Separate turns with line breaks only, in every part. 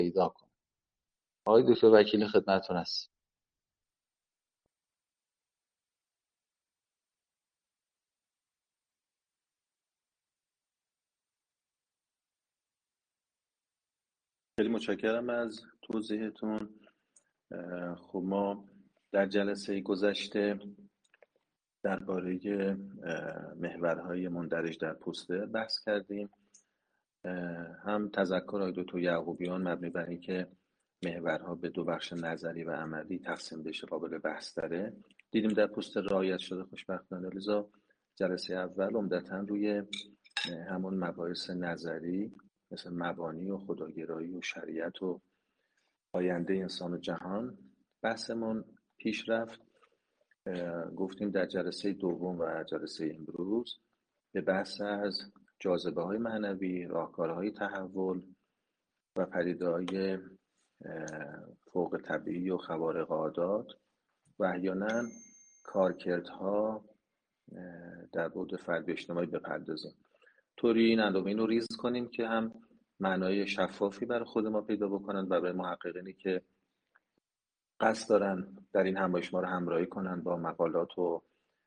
پیدا کنه. آقای دکتر وکیلی خدمتتون هست.
خیلی متشکرم از توضیحتون. خب ما در جلسه گذشته درباره محورهای مندرج در پوستر بحث کردیم. هم تذکر آقای دکتر یعقوبیان مبنی بر اینکه محورها به دو بخش نظری و عملی تقسیم بشه قابل بحث داره دیدیم در پوستر رعایت شده خوشبختانه. لذا جلسه اول عمدتاً روی همون مباحث نظری مثل مبانی و خداگرایی و شریعت و آینده انسان و جهان بحثمون پیش رفت. گفتیم در جلسه دوم و جلسه امروز به بحث از جاذبه های معنوی، راهکارهای تحول و پدیده‌های فوق طبیعی و خوارق عادات و احیانا کارکردها در بعد فردی اجتماعی بپردازیم، طوری این عناوین رو ریز کنیم که هم معنای شفافی برای خود ما پیدا بکنن و برای محققینی که قصد دارن در این همایش ما رو همراهی کنن با مقالات و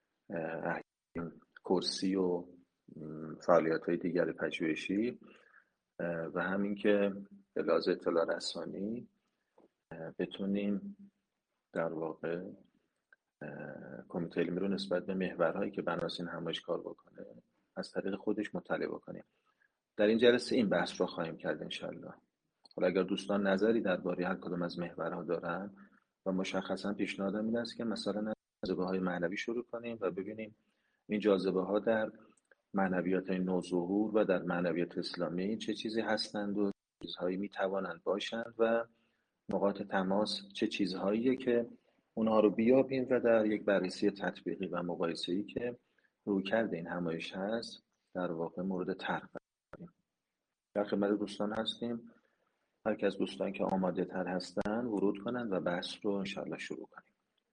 کورسی و فعالیت‌های دیگر پژوهشی و همین که به لحاظ اطلاع رسانی بتونیم در واقع کمیته علمی رو نسبت به محورهایی که بناس این همایش کار بکنه از طریق خودش مطالعه بکنیم. در این جلسه این بحث رو خواهیم کرد انشالله. حالا اگر دوستان نظری درباره هر کدام از محورها دارن و مشخصا پیشنهادم این است که مثلا جاذبه های معنوی شروع کنیم و ببینیم این جاذبه ها در معنویات نوظهور و در معنویات اسلامی چه چیزی هستند و چیزهایی میتوانند باشند و نقاط تماس چه چیزهاییه که اونها رو بیابیم و در یک بررسی تطبیقی و مقایسه‌ای که رویکرد این همایش هست در واقع مورد طرح قرار در خدمت دوستان هستیم. هر کس دوستان که آماده تر هستن ورود کنند و بحث رو انشاءالله شروع کنیم.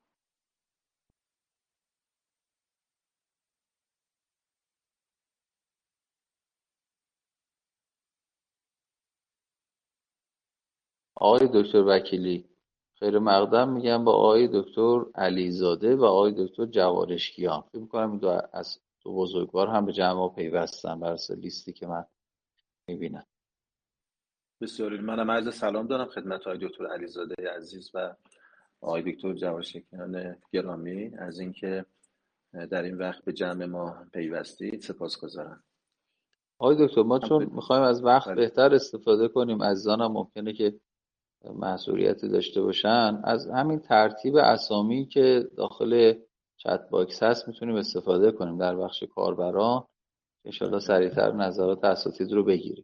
آقای دکتر وکیلی خیر مقدم میگم با آقای دکتر علیزاده و آقای دکتر جوارشکیان. فکر می‌کنم این دو از دو بزرگوار هم به جمع ما پیوستن بر اساس لیستی که من میبینم.
بسیاری منم عرض سلام دارم خدمت آقای دکتر علیزاده عزیز و آقای دکتر جوارشکیان گرامی از اینکه در این وقت به جمع ما پیوستید. سپاسگزارم.
آقای دکتر ما چون میخوایم از وقت بهتر استفاده کنیم، عزیزانم ممکنه که محصولیتی داشته باشن، از همین ترتیب اسامی که داخل چت باکس هست میتونیم استفاده کنیم در بخش کاربران که انشاءالله سریعتر نظرات اساتید رو بگیریم.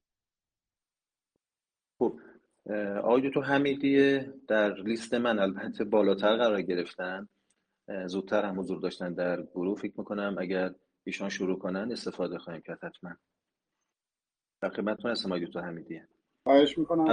خب آقای دکتر حمیدی در لیست من البته بالاتر قرار گرفتن، زودتر هم حضور داشتن در گروه. فکر میکنم اگر ایشان شروع کنن استفاده خواهیم کرد. حتما در خدمتتون هستم آقای دکتر حمیدی.
خواهش میکنم.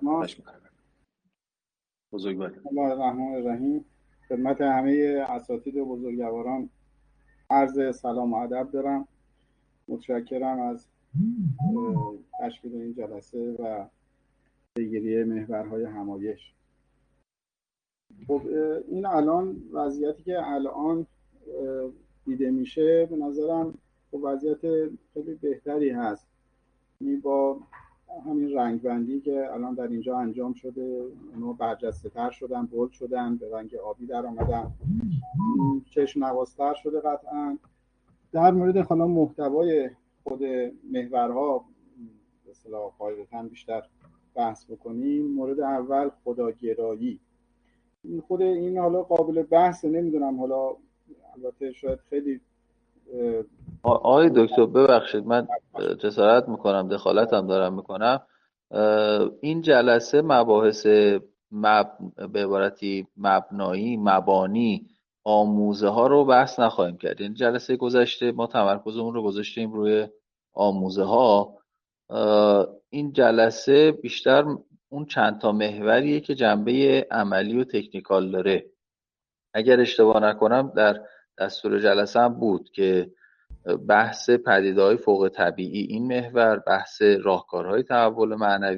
بزرگواری.
الله الرحمن الرحیم. خدمت همه اساتید و بزرگواران عرض سلام و ادب دارم. متشکرم از تشکیل این جلسه و پیگیری محورهای همایش. خب این الان وضعیتی که الان دیده میشه به نظرم خب وضعیت خیلی بهتری هست. با همین رنگبندی که الان در اینجا انجام شده اونها برجسته تر شدن، بولد شدن، به رنگ آبی در آمدن، چشم نوازتر شده. قطعا در مورد حالا محتوای خود محورها به اصطلاح قاعدتاً بیشتر بحث بکنیم. مورد اول خداگرایی. خود این حالا قابل بحث، نمیدونم حالا البته شاید خیلی
آقای دکتر ببخشید من جسارت میکنم دخالتم دارم میکنم. این جلسه مباحث به عبارتی مبنایی مبانی آموزه ها رو بحث نخواهیم کرد. این جلسه گذشته ما تمرکزمون رو گذاشتیم روی آموزه ها. این جلسه بیشتر اون چند تا محوریه که جنبه عملی و تکنیکال داره. اگر اشتباه نکنم در دستور جلسه هم بود که بحث پدیده‌های فوق طبیعی این محور، بحث راهکارهای تحول معنوی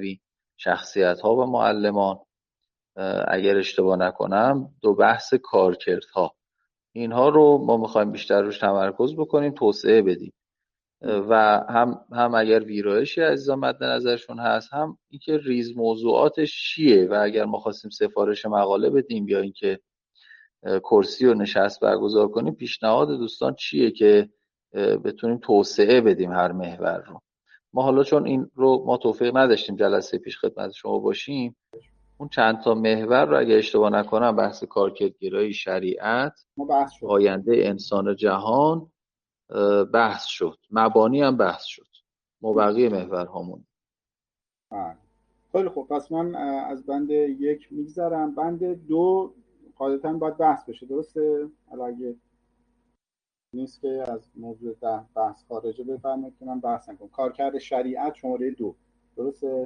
شخصیت‌ها و معلمان، اگر اشتباه نکنم 2 بحث کارکردها، اینها رو ما میخوایم بیشتر روش تمرکز بکنیم، توسعه بدیم و هم اگر ویرایشی عزیزان مد نظرشون هست، هم اینکه ریز موضوعاتش چیه و اگر ما خواستیم سفارش مقاله بدیم یا اینکه کرسی و نشست برگزار کنیم، پیشنهاد دوستان چیه که بتونیم توسعه بدیم هر محور رو. ما حالا چون این رو ما توفیق نداشتیم جلسه پیش خدمت شما باشیم، اون چند تا محور رو اگه اشتباه نکنم بحث کارکردگرایی، شریعت، آینده انسان جهان بحث شد، مبانی هم بحث شد، ما بقیه محورهامون.
خیلی خوب، پس من از بند 1 میگذرم. بند 2 قاعدتاً باید بحث بشه، درسته؟ اگه نیست که از موضوع بحث خارجه بفرمایید که من بحث نکنم. کارکرد شریعت شماره 2، درسته؟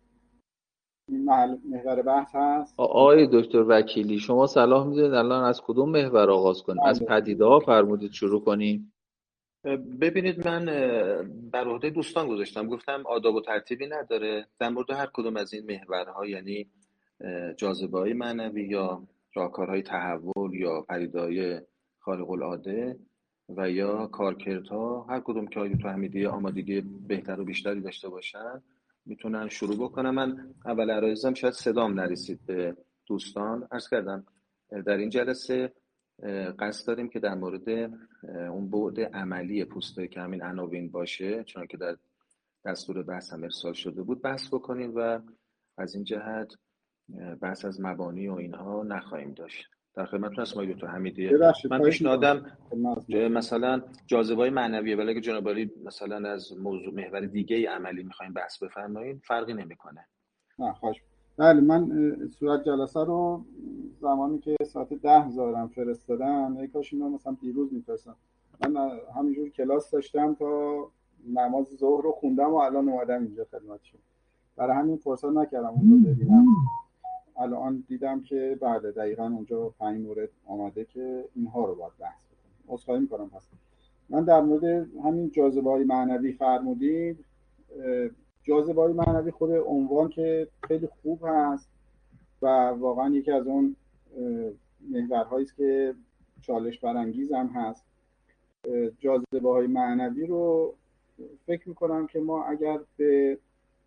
این محور بحث هست.
آقای دکتر وکیلی شما صلاح میدونید الان از کدوم محور آغاز کنیم؟ از پدیده ها فرمودید شروع کنیم؟
ببینید، من بر عهده دوستان گذاشتم، گفتم آداب و ترتیبی نداره، در مورد هر کدوم از این محورها، یعنی جاذبه‌های معنوی یا راهکارهای تحول یا پدیده‌های خارق العاده و یا کارکردها، هر کدوم که آقای فهمیدی آمادگی بهتر و بیشتری داشته باشن میتونن شروع بکنم. من اول عرایزم شاید صدام نرسید به دوستان، عرض کردم در این جلسه قصد داریم که در مورد اون بعد عملی پوسته که همین عناوین باشه، چون که در دستور بحث هم ارسال شده بود، بحث بکنیم و از این جهت بحث از مبانی و اینها نخواهیم داشت. در خدمتتون هستم آقای دکتر حمیدیه. من پیشنهادم مثلا جاذبه‌های معنویه، ولی اگه جناب عالی مثلا از موضوع محور دیگه عملی می‌خوایم بحث بفرمایید فرقی نمی‌کنه.
نه خواهش. بله، من صورت جلسه رو زمانی که ساعت 10 زارم فرستادم، ای کاش اینو مثلا دیروز می‌فرستم. من همینجور کلاس داشتم تا نماز ظهر رو خوندم و الان اومدم اینجا خدمتتون، برای همین فرصت نکردم اون رو ببینم. الان دیدم که بله دقیقاً اونجا 5 مورد آمده که اینها رو باید بحث بکنیم. عذرخواهی می‌کنم. پس من در مورد همین جاذبه‌های معنوی فرمودید. جاذبه‌های معنوی خود عنوان که خیلی خوب هست و واقعا یکی از اون محورهایی است که چالش برانگیز هم هست. جاذبه‌های معنوی رو فکر می‌کنم که ما اگر به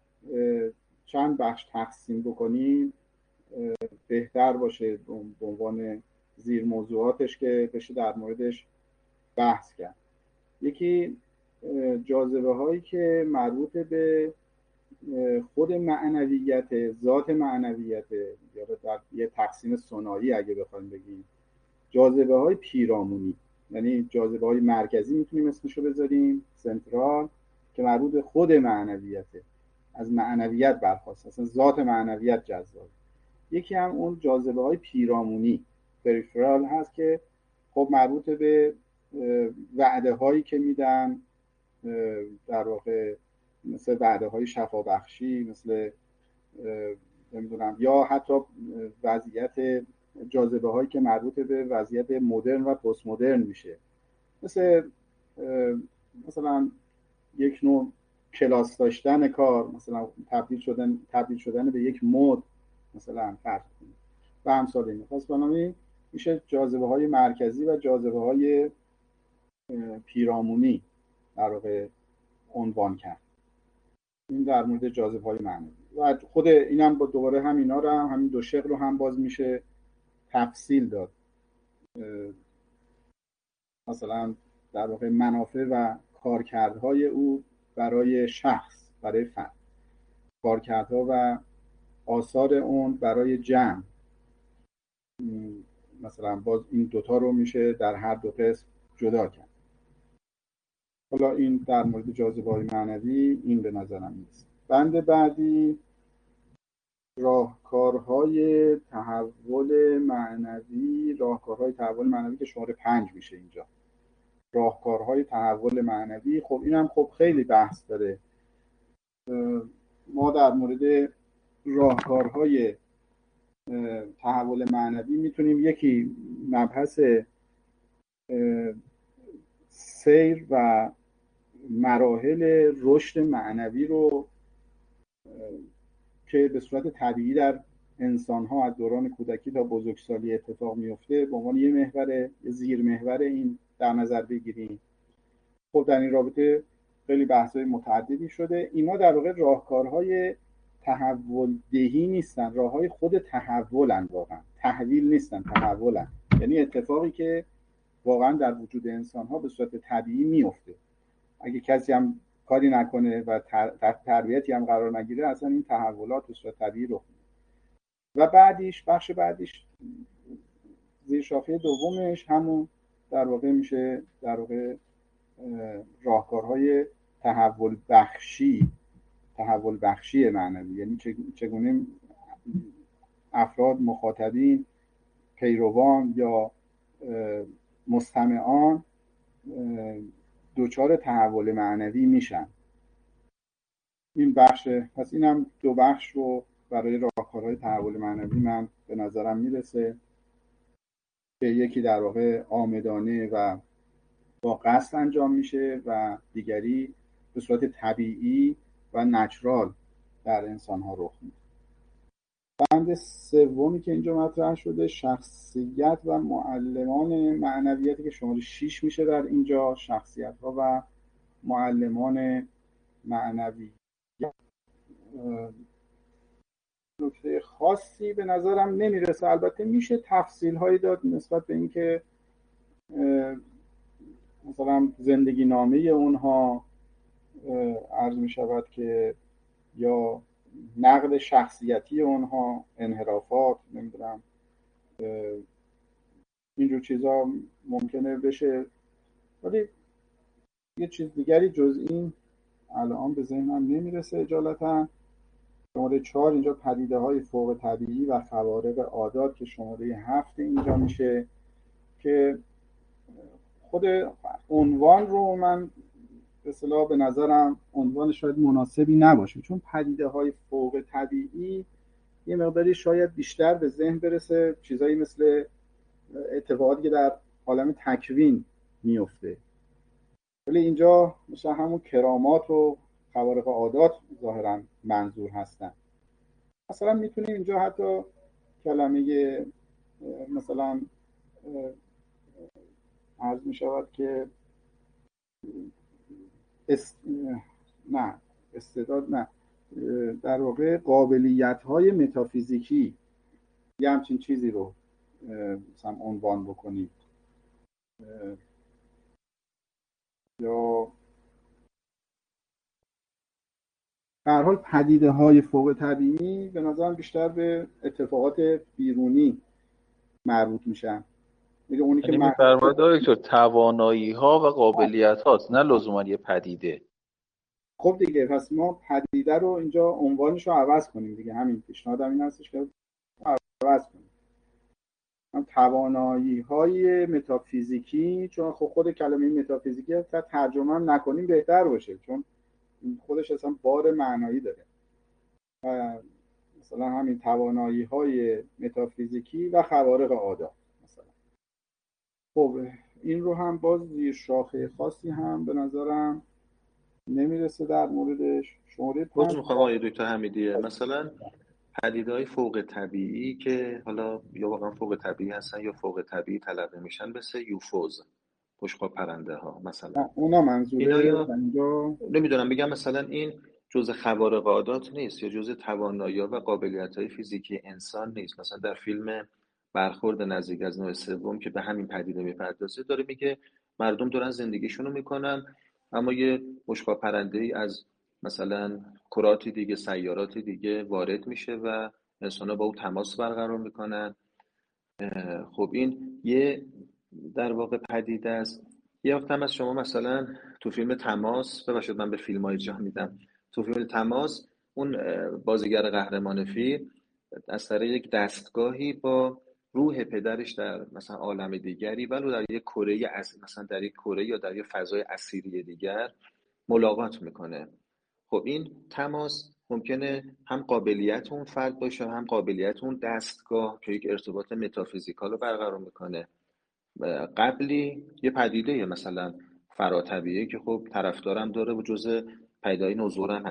چند بخش تقسیم بکنیم بهتر باشه، به عنوان زیر موضوعاتش که بشه در موردش بحث کرد. یکی جاذبه هایی که مربوط به خود معنویت، ذات معنویت، یا در یه تقسیم ثنایی اگه بخوایم بگیم، جاذبه های پیرامونی، یعنی جاذبه های مرکزی میتونیم اسمشو بذاریم، سنترال، که مربوط به خود معنویته، از معنویت برخواست، اصلا ذات معنویت جذاب. یکی هم اون جاذبه های پیرامونی، پریفرال هست، که خب مربوط به وعده هایی که میدن، در واقع مثل وعده های شفابخشی، مثل نمیدونم، یا حتی وضعیت جاذبه هایی که مربوط به وضعیت مدرن و پست مدرن میشه، مثلا یک نوع کلاس داشتن کار، مثلا تبدیل شدن به یک مد، مثلا فرض کنید و امثال این. پس بنابراین میشه جاذبه های مرکزی و جاذبه های پیرامونی در واقع عنوان کرد. این در مورد جاذبه های معنوی و خود اینم با دوباره همینا رو هم، همین دو شق رو هم باز میشه تفصیل داد. مثلا در واقع منافع و کارکردهای او برای شخص، برای فرد، کارکردها و آثار اون برای جمع. مثلا باز این دوتا رو میشه در هر دو قسم جدا کرد. حالا این در مورد جاذبه‌های معنوی این به نظرم نیست. بند بعدی راهکارهای تحول معنوی، راهکارهای تحول معنوی که شماره 5 میشه اینجا. راهکارهای تحول معنوی، خب اینم خب خیلی بحث داره. ما در مورد راهکارهای تحول معنوی میتونیم یکی مبحث سیر و مراحل رشد معنوی رو که به صورت طبیعی در انسان ها از دوران کودکی تا بزرگسالی اتفاق میفته به عنوان یه محور، یه زیر محور این در نظر بگیریم. خب در این رابطه خیلی بحث‌های متعددی شده. اینا در واقع راهکارهای تحول دهی نیستن، راههای خود تحولن، واقعا تحویل نیستن، تحولن. یعنی اتفاقی که واقعا در وجود انسان ها به صورت طبیعی میفته. اگه کسی هم کاری نکنه و تحت تربیتی هم قرار نگیره، اصلا این تحولات به صورت طبیعی رخ میده. و بعدیش، بخش بعدیش، زیر شاخه دومش همون در واقع میشه در واقع راهکارهای تحول بخشی معنوی. یعنی چگونه افراد، مخاطبین، پیروان یا مستمعان دچار تحول معنوی میشن. این بخشه. پس اینم دو بخش رو برای راهکارهای تحول معنوی من به نظرم میرسه که یکی در واقع عامدانه و با قصد انجام میشه و دیگری به صورت طبیعی و نچرال در انسان ها رخ میده. بند سومی که اینجا مطرح شده، شخصیت و معلمان معنویتی، که شماره 6 میشه در اینجا. شخصیت ها و معلمان معنوی. نکته خاصی به نظرم نمیرسه. البته میشه تفصیل هایی داد نسبت به اینکه مثلا زندگی نامه اونها عرض می شود که یا نقد شخصیتی اونها، انحرافات، نمیدونم اینجور چیزا ممکنه بشه. ولی یه چیز دیگری جز این الان به ذهنم نمیرسه اجالتا. شماره 4 اینجا پدیده های فوق طبیعی و خوارق عادات که شماره 7 اینجا میشه، که خود عنوان رو من به اصطلاح به نظرم عنوان شاید مناسبی نباشه، چون پدیده های فوق طبیعی یه مقداری شاید بیشتر به ذهن برسه چیزایی مثل اتفاقاتی که در عالم تکوین میفته، ولی اینجا مثلا همون کرامات و خوارق عادات ظاهرا منظور هستن. مثلا میتونیم اینجا حتی کلمه مثلا عرض می شود که استعداد نه، در واقع قابلیت های متافیزیکی، یه همچین چیزی رو مثلا عنوان بکنید. یا به هر حال پدیده های فوق طبیعی به نظرم بیشتر به اتفاقات بیرونی مربوط میشن. میگه اونی که
میفرماید دکتر توانایی ها و قابلیت هاست، نه لزوما یه پدیده.
خب دیگه، پس ما پدیده رو اینجا عنوانش رو عوض کنیم دیگه. همین پیشنهادم این هستش که عوض کنیم. توانایی های متافیزیکی، چون خود کلمه متافیزیکی تا ترجمه هم نکنیم بهتر باشه، چون خودش اصلا بار معنایی داره. مثلا همین توانایی های متافیزیکی و خوارق عادات مثلا. خب این رو هم باز زیر شاخه خاصی هم به نظرم نمیرسه در موردش. شماره 5
میخوام آقای دکتر حمیدیه مثلا پدیده‌های فوق طبیعی که حالا یا واقعا فوق طبیعی هستن یا فوق طبیعی تلقی میشن، مثل یوفوز، بشقاب پرنده ها مثلا.
اونا منظوره
اینجا نمیدونم، میگم مثلا این جزء خوارق عادات نیست یا جزء توانایی‌ها و قابلیت‌های فیزیکی انسان نیست. مثلا در فیلم برخورد نزدیک از نوع سوم که به همین پدیده میپردازه، داره میگه مردم دارن زندگیشونو میکنن، اما یه بشقاب پرنده‌ای از مثلا کراتی دیگه، سیاراتی دیگه وارد میشه و انسان‌ها با او تماس برقرار میکنن. خب این یه در واقع پدیده است. یه وقت هم از شما مثلا تو فیلم تماس، ببخشید من به فیلم‌های جا میدم، تو فیلم تماس اون بازیگر قهرمان فیلم از طریق یک دستگاهی با روح پدرش در مثلا عالم دیگری، ولو در یک کره مثلا در یک کره یا در یک فضای اسیری دیگر ملاقات میکنه. خب این تماس ممکنه هم قابلیت اون فرد باشه، هم قابلیت اون دستگاه که یک ارتباط متافیزیکال رو برقرار میکنه. قبلی یه پدیده مثلا فراطبیعی که خب طرفدارم داره و جزء پدیده‌های نزول هم هست،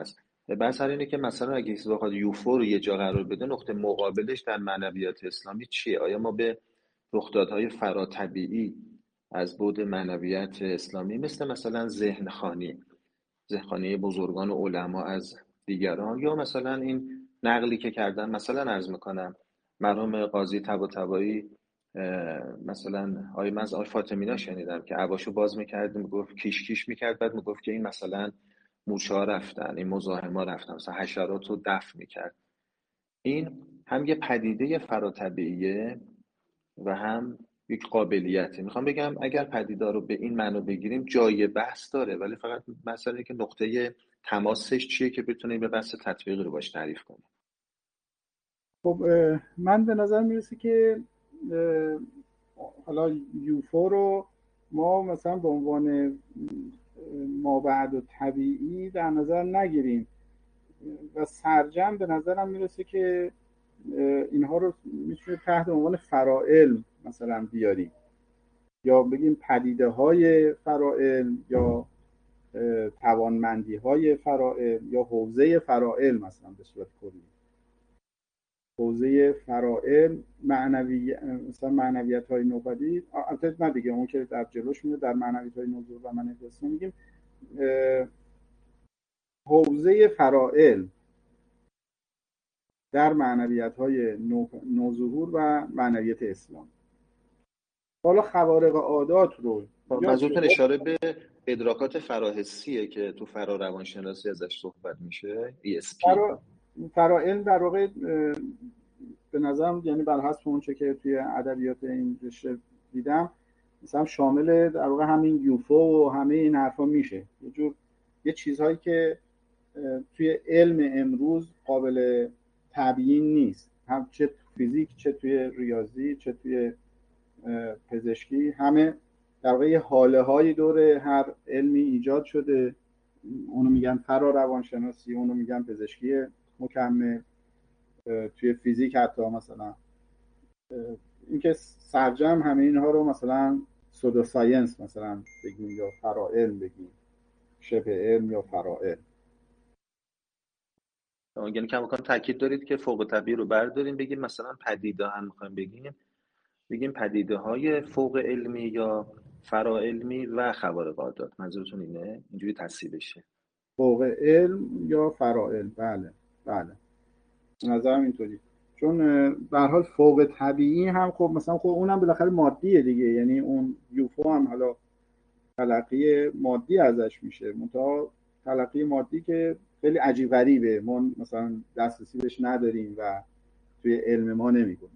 بحث سر اینه که مثلا اگه کسی بخواد یوفو رو یه جا قرار بده، نقطه مقابلش در معنویات اسلامی چیه؟ آیا ما به رخدادهای فراطبیعی از بعد معنویات اسلامی مثلا ذهنخوانی بزرگان و علما از دیگران، یا مثلا این نقلی که کردن، مثلا عرض میکنم مرحوم قاضی طباطبایی مثلا من از آقای فاطمی شنیدم که عباشو باز میکرد، میگفت کیش کیش میکرد، بعد میگفت که این مثلا موشا رفتن، این مزاحما رفتن، مثلا حشرات رو دفع میکرد. این هم یه پدیده فراطبیعیه و هم یک قابلیته. میخوام بگم اگر پدیده رو به این معنی بگیریم جای بحث داره، ولی فقط مسئله که نقطه تماسش چیه که بتونیم به بحث تطبیقی رو باش تعریف کنیم.
خب من به نظر میرسه که حالا یوفو رو ما مثلا به عنوان مابعد و طبیعی در نظر نگیریم و سرجم به نظرم میرسه که اینها رو میتونه تحت عنوان فرائل مثلا بیاریم، یا بگیم پدیده های فرائل، یا توانمندی های فرائل، یا حوزه فرائل مثلا به صورت کلی. حوزه فرائل مثلا معنویت های نوپدید، البته نه دیگه، اون که در جلوش میاد در معنویت های نوظهور و معنویت میگیم حوزه فرائل در معنویت های نوظهور و معنویت اسلام. حالا خوارق عادات رو
منظورتون اشاره به ادراکات فراحسیه که تو فراروانشناسی ازش صحبت میشه، ESP.
فرائل در واقع به نظرم، یعنی بر حسب اون چه که توی ادبیات این رشته دیدم، مثلا شامل در واقع همین یوفو و همه این حرفا میشه، یه چیزهایی که توی علم امروز قابل تبیین نیست، هم چه فیزیک، چه توی ریاضی، چه توی پزشکی، همه در واقع حاله هایی دور هر علمی ایجاد شده. اونو میگن فراروانشناسی، اونو میگن پزشکی مکمل، توی فیزیک حتی مثلا اینکه سرجم همه اینها رو مثلا سودو ساینس مثلا بگیم، یا فرائل بگیم، شبه علم یا فرائل.
یعنی کماکان تاکید دارید که فوق طبیعی رو برداریم بگیم مثلا پدیده هم میخوایم بگیم پدیده های فوق علمی یا فرا-علمی و خوارق عادات. منظورتون اینه؟ اینجوری تصحیح بشه؟
فوق علم یا فرائل، بله نظرم اینطوری. چون به هر حال فوق طبیعی هم خب مثلا خب اونم بالاخره مادیه دیگه، یعنی اون یوفو هم حالا تلقی مادی ازش میشه، منتها تلقی مادی که خیلی عجیب غریبه، ما مثلا دسترسی بهش نداریم و توی علم ما نمیگنجه.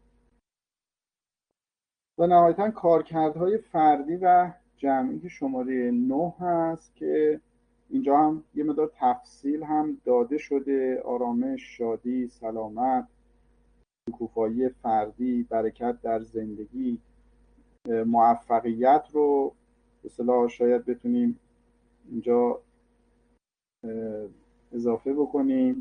و نهایتا کارکردهای فردی و جمعی که شماره 9 هست که اینجا هم یه مقدار تفصیل هم داده شده: آرامش، شادی، سلامت، شکوفایی فردی، برکت در زندگی، موفقیت رو به اصطلاح شاید بتونیم اینجا اضافه بکنیم.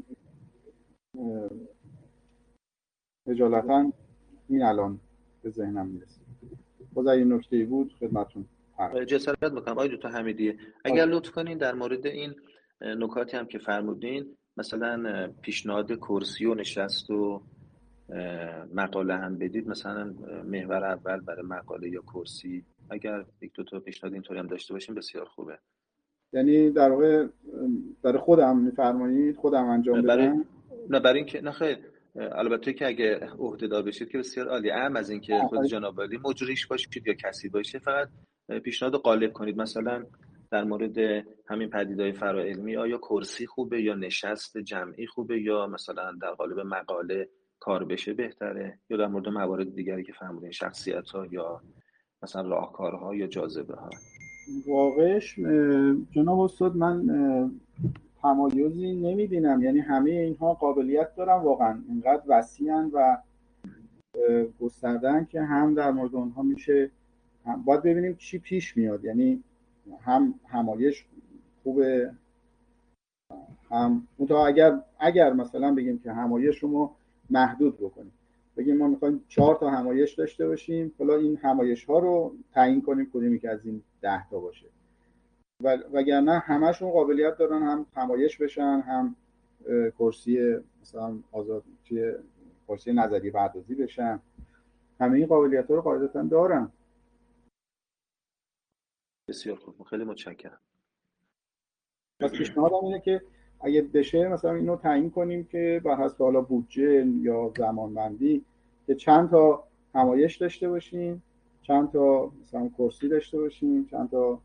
اجالتا این الان به ذهنم میرسه. باز این نکته‌ای بود خدمتتون
جسارت میکنم آقای دکتر حمیدی اگر لطف کنین در مورد این نکاتی هم که فرمودین، مثلا پیشنهاد کرسی و نشست و مقاله هم بدید، مثلا محور اول برای مقاله یا کرسی اگر یک دو تا پیشنهاد اینطوری هم داشته باشیم بسیار خوبه.
یعنی در واقع برای خودم میفرمایید خودم انجام بدم؟
نه برای اینکه نه خیر، البته که اگه عهده‌دار بشید که بسیار عالی. اهم از اینکه خود جناب عالی مجریش باشید یا کسی باشه، فقط پیشنهاد غالب کنید. مثلا در مورد همین پدیده‌های فراعلمی آیا کرسی خوبه یا نشست جمعی خوبه، یا مثلا در قالب مقاله کار بشه بهتره، یا در مورد موارد دیگری که فرمودین، شخصیت‌ها یا مثلا راهکارها یا جاذبه‌ها؟
واقعش جناب استاد من تمایزی نمیبینم، یعنی همه اینها قابلیت دارن، واقعا اینقدر وسیعن و گستردن که هم در مورد اونها میشه باید ببینیم چی پیش میاد. یعنی هم همایش خوبه، هم اگر مثلا بگیم که همایش رو ما محدود بکنیم، بگیم ما میخوایم 4 تا همایش داشته باشیم، حالا این همایش ها رو تعیین کنیم کدومی که از این 10 تا باشه، وگرنه همشون قابلیت دارن هم همایش بشن، هم کرسی مثلا آزاد توی کرسی نظری پردازی بشم. همه این قابلیت‌ها رو قاعدتاً دارم.
بسیار خوب، خیلی متشکرم.
پس پیشنهادم اینه که اگه بشه مثلا اینو تعیین کنیم که بر حسب حالا بودجه یا زمانبندی که چند تا همایش داشته باشیم، چند تا مثلا کرسی داشته باشیم، چند تا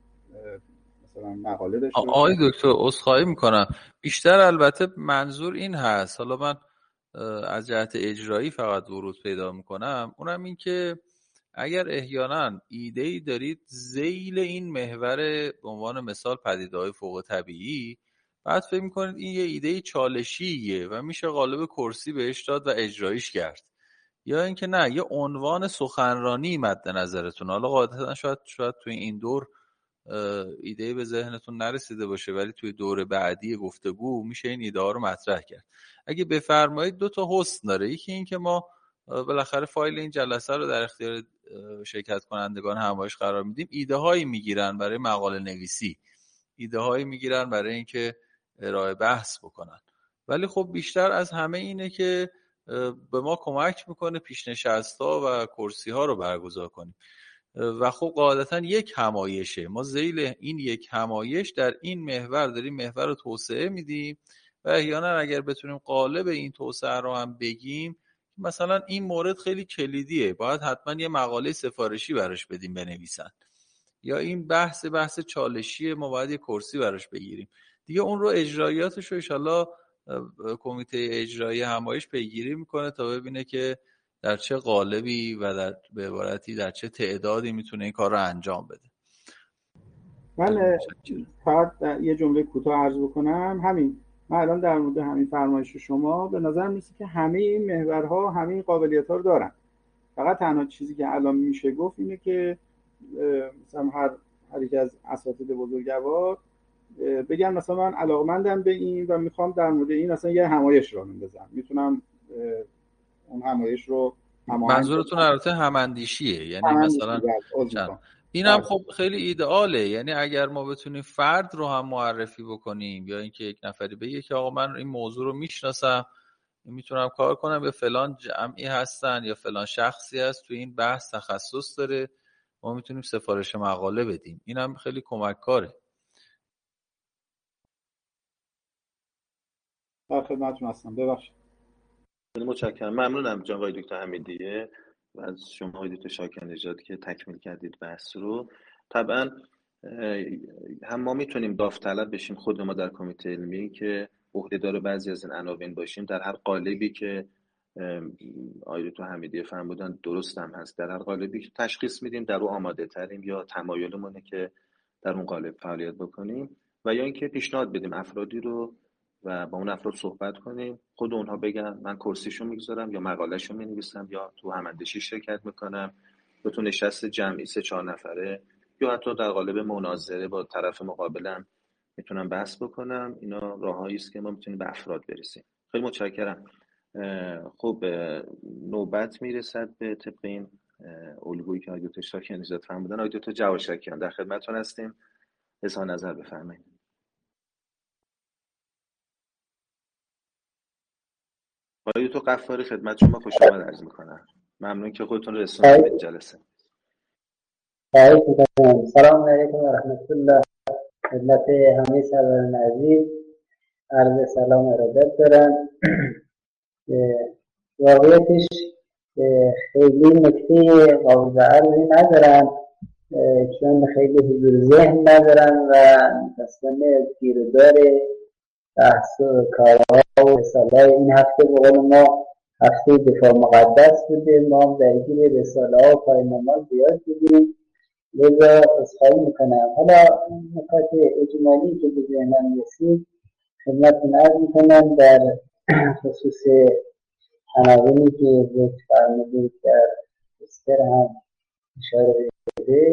مثلا مقاله داشته باشیم.
آقای دکتر عذرخواهی میکنم، بیشتر البته منظور این هست، حالا من از جهت اجرایی فقط ورود پیدا میکنم، اونم این که اگر احیانا ایده‌ای دارید ذیل این محور به عنوان مثال پدیده‌های فوق طبیعی، بعد فکر میکنید این یه ایده چالشیه و میشه قالب کرسی بهش داد و اجرایش کرد، یا اینکه نه یه عنوان سخنرانی مد نظرتون، حالا قاعدتا شاید توی این دور ایده به ذهنتون نرسیده باشه ولی توی دور بعدی گفتگو میشه این ایده ها رو مطرح کرد. اگه بفرمایید دو تا حسن داره، یکی این که ما بالاخره فایل این جلسه رو در اختیار شرکت کنندگان همایش قرار میدیم، ایده هایی میگیرن برای مقاله نویسی، ایده هایی میگیرن برای اینکه ارائه بحث بکنن، ولی خب بیشتر از همه اینه که به ما کمک میکنه پیشنشست‌ها و کرسی ها رو برگزار کنیم و خب قاعدتا یک همایشه، ما ذیل این یک همایش در این محور داریم محور رو توسعه میدیم و احیانا اگر بتونیم قالب این توسعه رو هم بگیم، مثلا این مورد خیلی کلیدیه باید حتما یه مقاله سفارشی براش بدیم بنویسن، یا این بحث چالشیه ما باید یه کرسی براش بگیریم دیگه، اون رو اجرایاتش رو انشالله کمیته اجرایی همایش پیگیری میکنه تا ببینه که در چه قالبی و به عبارتی در چه تعدادی میتونه این کار رو انجام بده.
من فقط یه جمله کوتاه عرض بکنم. من الان در مورد همین فرمایش شما به نظر میسه که همه این محورها همه این قابلیت‌ها رو دارن، فقط تنها چیزی که الان میشه گفت اینه که مثلا هر یک از اساتید بزرگوار بگن مثلا من علاقمندم به این و میخوام در مورد این اصلا یه همایش رو بندازم، میتونم اون همایش رو
منظورتون البته هماندیشیه، یعنی مثلا اینم خب خیلی ایدئاله، یعنی اگر ما بتونیم فرد رو هم معرفی بکنیم یا اینکه یک نفری بگه که آقا من این موضوع رو میشناسم میتونم کار کنم، به فلان جمعی هستن یا فلان شخصی هست تو این بحث تخصص داره، ما میتونیم سفارش مقاله بدیم، اینم خیلی کمک کاره.
در خدمتتون هستم، ببخشید.
خیلی متشکرم، ممنونم جناب آقای دکتر حمیدیه و از شما آقای دکتر شاکر نژاد که تکمیل کردید بحث رو. طبعا هم ما میتونیم داوطلب بشیم خود ما در کمیته علمی که عهدهدار بعضی از این عناوین باشیم، در هر قالبی که آقای دکتر حمیدیه فرمودن درست هم هست، در هر قالبی که تشخیص میدیم در اون آماده تریم یا تمایلمونه که در اون قالب فعالیت بکنیم، و یا اینکه پیشنهاد بدیم افرادی رو و با اون افراد صحبت کنیم، خود اونها بگن من کرسیشو میگذارم یا مقالهشو مینویسم یا تو هماندیشی شرکت میکنم یا تو نشست جمعی 3-4 نفره یا حتی در قالب مناظره با طرف مقابلم میتونم بحث بکنم. اینا راههایی است که ما میتونیم به افراد برسیم. خیلی متشکرم. خب نوبت میرسد به طبق این الگویی که آقای دکتر شاکر نژاد فرمودن. آقای دکتر جوادشکیان در خدمتتون هستیم، اظهار نظر بفرمایید. آقای دکتر غفاری خدمت شما خوش آمد عرض میکنم. ممنون که خودتون رو رسوندید به جلسه.
سلام علیکم و رحمت الله. خدمت همه سروران عزیز عرض سلام و ارادت دارم. واقعیتش خیلی نکته قابل عرضی ندارم چون خیلی حضور ذهن ندارم و متاسفانه گیردار بحث و کارها و رساله‌های این هفته به قول ما هفته دفاع مقدس بوده، ما هم درگیر رساله‌ها و پایان‌نامه‌ها زیاد بودیم، لذا عذرخواهی میکنم. حالا نکات اجمالی که به ذهنم رسید خدمتتون عرض میکنم در خصوص عناوینی که ذکر فرمودید در پوستر هم اشاره شده.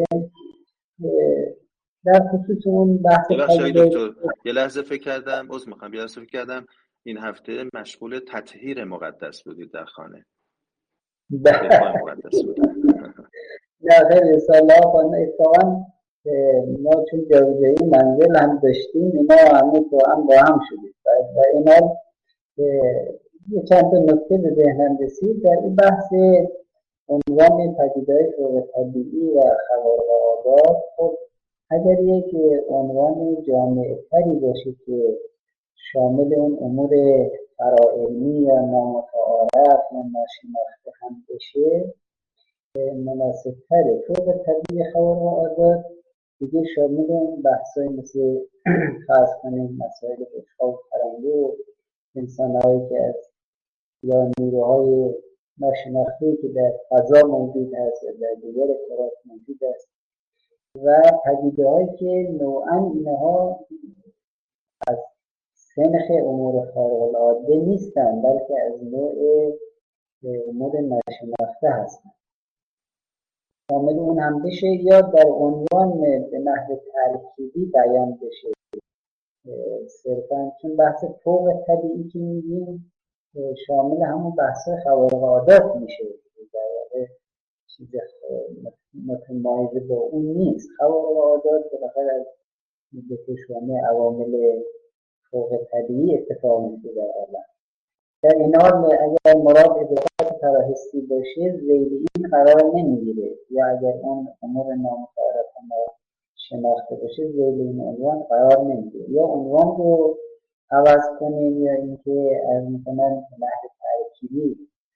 در خصوص اون بحث
دکتر یه لحظه فکر کردم این هفته مشغول تطهیر مقدس بودید در خانه. دفاع مقدس بود.
نه خیلی رساله ها اتفاقا ما چون جابجایی منزل هم داشتیم، اینا همه با هم شدید و اینا یه چند تا نکته به ذهنم رسید در این بحث عنوان پدیده‌های فوق طبیعی و خارق‌العاده. خب اگر یک عنوان جامع‌تری باشه که شامل اون امور فراعلمی یا نامتعارف یا ناشناخته هم بشه مناسب‌تره. فوق طبیعی خارق‌العاده دیگه شامل اون بحث‌های مثل فرض کنیم مسائل بشقاب و پرنده و انسان‌هایی که از یا نیروهای ناشناخته‌ای که در فضا موجود هست یا در دیگر اطلاعات موجود است و پدیده‌هایی که نوعاً اینها از سنخ امور خارق‌العاده نیستند بلکه از نوع امور ناشناخته هستند. شامل اون هم بشه یا در عنوان به نحو ترکیبی بیان بشه. صرفاً چون بحث فوق طبیعی که میگیم شامل همون بحث خارق‌العاده میشه، در واقع چیز متمایز با اون نیست. خارق‌العاده بالاخره از به پشتوانه عوامل فوق طبیعی اتفاق میفته در عالم. در این حال اگر مراد ادراک فراحسی باشه ذیل این قرار نمیگیره، یا اگر اون امور نامتعارف شناخته باشه ذیل این عنوان قرار نمیگیره. یا عنوان رو عوض کنیم یا اینکه از مثلا نحو ترکیبی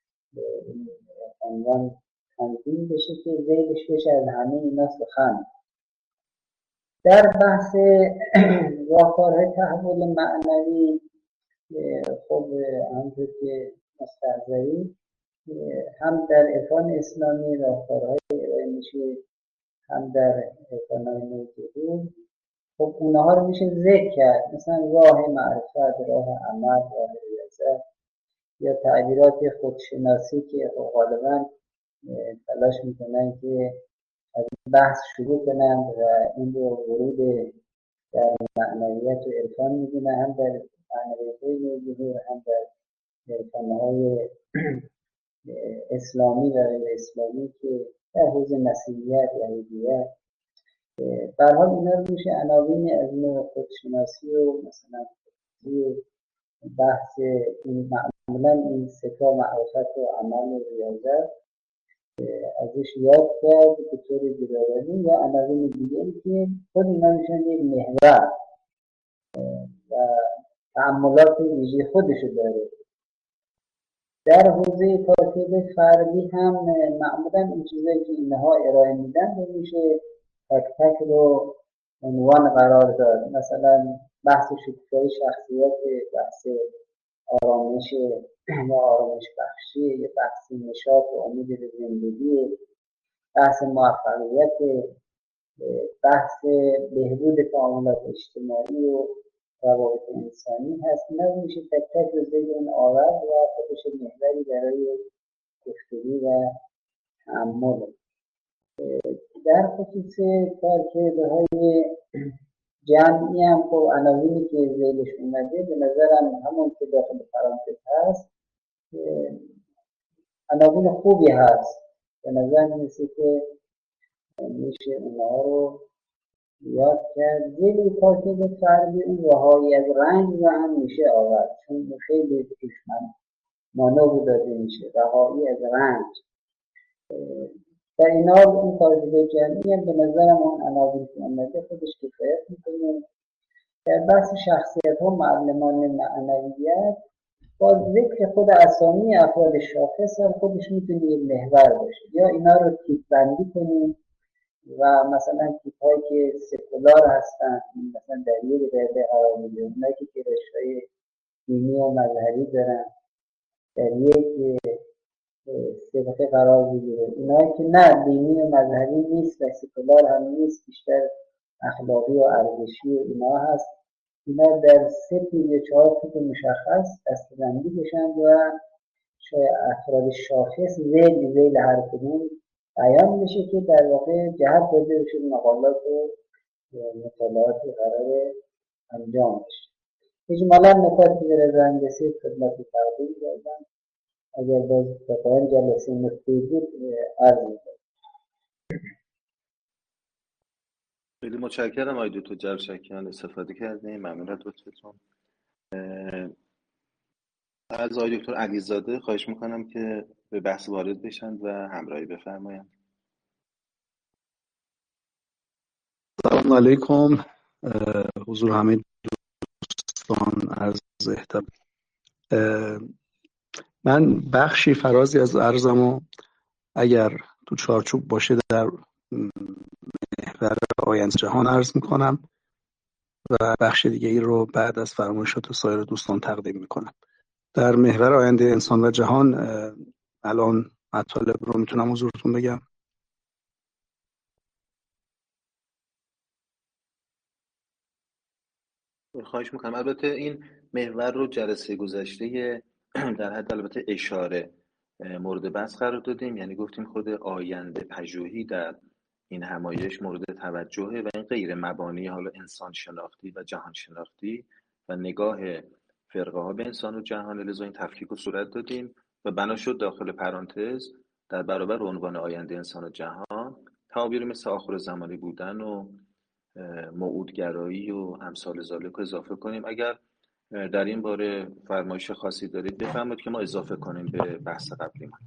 عنوان تنظیم بشه که ذیلش بشه از همه اینا سخن. در بحث راهکارهای تحول معنوی خب همونطور که مستحضری هم در عرفان اسلامی راهکارهای ارائه میشه هم در عرفان‌های نوجدید. خب اونها رو میشه ذکر کرد، مثلا راه معرفت، راه عمل، راه ریاضت یا تعبیرات خودشناسی که غالبا تلاش میکنن که از این بحث شروع کنند و این رو ورود در معنویت و عرفان میدونن، هم در معنویت‌های نوجدید هم در عرفان‌های اسلامی و غیر اسلامی که در حوزه مسیحیت یهودیت. به هر حال اینا رو میشه عناوین از نوع خودشناسی و مثلا بحث این معمولا این سه تا معرفت و عمل و ریاضت ازش یاد کرد به طور جداگانه، یا عناوین دیگری که خود اینا میشن یک محور و تعاملات ویژه خودشو داره. در حوزه کاتب فردی هم معمولا این چیزایی که اینها ارائه میدن رو میشه تک تک رو عنوان قرار داد. مثلا بحث شکوفایی شخصیت، بحث آرامش یا آرامش بخشی، یا بحث نشاط و امید به زندگی، بحث موفقیت، بحث بهبود تعاملات اجتماعی و روابط انسانی هست. اینا میشه تک تک رو زیر اون آورد و خودش محوری برای گفتگو و تأمل. در خصوص کارکردهای جمعی هم خب عناوینی که ذیلش اومده به نظرم همون که داخل پرانتز هست عناوین خوبی هست. به نظر میرسه که میشه اونها رو یاد کرد. ذیل کارکرد فردی اون رهایی از رنج رو هم میشه آورد، چون خیلی دشمن مانور داده میشه، رهایی از رنج. در این حال اون کارکرد جمعی هم به نظرم اون عناوین که اومده خودش کفایت میکنه. در بحث شخصیت ها معلمان معنویت با ذکر خود اسامی افراد شاخص هم خودش میتونه یک محور باشه، یا اینا رو تیپ بندی کنیم و مثلا تیپ هایی که سکولار هستن مثلا در یک درجه قرار میدیم، اونایی که گرایش‌های دینی و مذهبی دارن در یک طبقه قرار میگیره. اینایی که نه دینی و مذهبی نیست و سکولار هم نیست، بیشتر اخلاقی و ارزشی و اینا هست، اینا در 3 تیپ یا 4 تیپ مشخص دسته‌بندی بشن و شاید افراد شاخص ذیل هر کدوم بیان بشه که در واقع جهت داده بشه مقالات و مطالعاتی قرار انجام بشه. اجمالا نکاتی که رضاندسی خدمت تقدیم کردم. اگر باز به پایان جلسه نکته بود عرض می‌کنم.
خیلی متشکرم آقای دکتر جرشکیان، استفاده کردیم. ممنون از لطفتون. از آقای دکتر علیزاده خواهش میکنم که به بحث وارد بشن و همراهی بفرمایند.
سلام علیکم حضور همه دوستان، عرض احترام. من بخشی فرازی از عرضمو اگر تو چارچوب باشه در محور آینده جهان عرض میکنم و بخش دیگه ای رو بعد از فرمایشات سایر دوستان تقدیم میکنم. در محور آینده انسان و جهان الان مطالب رو میتونم حضورتون بگم.
خواهش میکنم. البته این محور رو جلسه گذشته در حد البته اشاره مورد بحث قرار دادیم، یعنی گفتیم خود آینده پژوهی در این همایش مورد توجهه و این غیر مبانی حالا انسان شناختی و جهان شناختی و نگاه فرقه ها به انسان و جهان، لذا این تفکیک رو صورت دادیم و بنا شد داخل پرانتز در برابر عنوان آینده انسان و جهان تعابیری مثل آخر زمانی بودن و موعودگرایی و امثال ذالک اضافه کنیم. اگر در این باره فرمایش خاصی دارید بفرمایید که ما اضافه کنیم به بحث قبلی ما.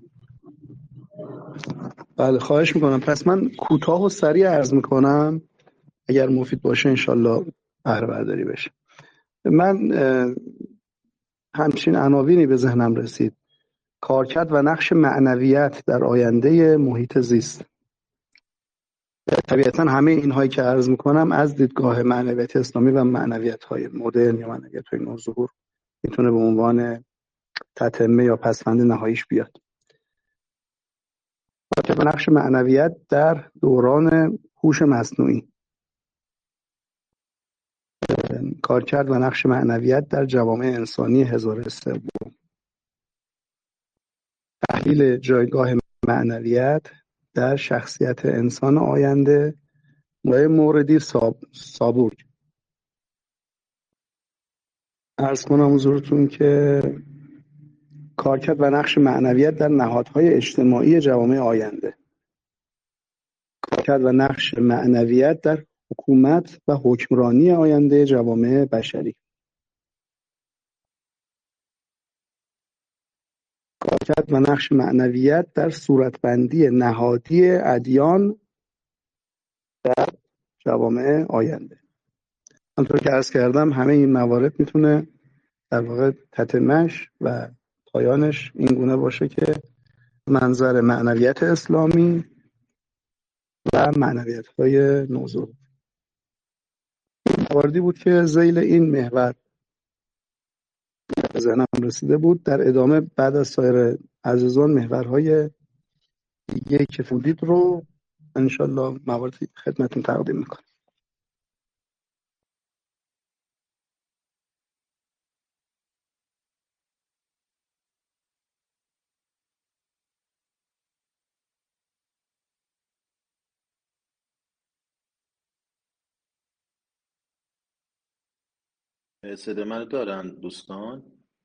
بله خواهش میکنم. پس من کوتاه و سریع عرض میکنم، اگر مفید باشه انشالله بهره برداری بشه. من همچین عناوینی به ذهنم رسید: کارکرد و نقش معنویت در آینده محیط زیست. طبیعتا همه اینهایی که عرض میکنم از دیدگاه معنویت اسلامی و معنویت های مدرن یا معنویت های نوظهور میتونه به عنوان تتمه یا پسوند نهاییش بیاد. کارکرد و نقش معنویت در دوران هوش مصنوعی، کارکرد و نقش معنویت در جوامع انسانی هزاره سوم، تحلیل جایگاه معنویت در شخصیت انسان آینده و موردی سابورگ. عرض کنم حضورتون که کارکرد و نقش معنویت در نهادهای اجتماعی جوامع آینده، کارکرد و نقش معنویت در حکومت و حکمرانی آینده جوامع بشری، کارکرد و نقش معنویت در صورتبندی نهادی ادیان در جوامع آینده. همونطور که عرض کردم همه این موارد میتونه در واقع تتمه‌اش و پایانش این گونه باشه که منظر معنویت اسلامی و معنویت‌های نوظهور. مواردی بود که ذیل این محور به ذهنم رسیده بود. در ادامه بعد از سایر عزیزان محورهای دیگه که فودید رو انشالله مواردی خدمتتون تقدیم میکنم.
صدا منو دارن دوستان؟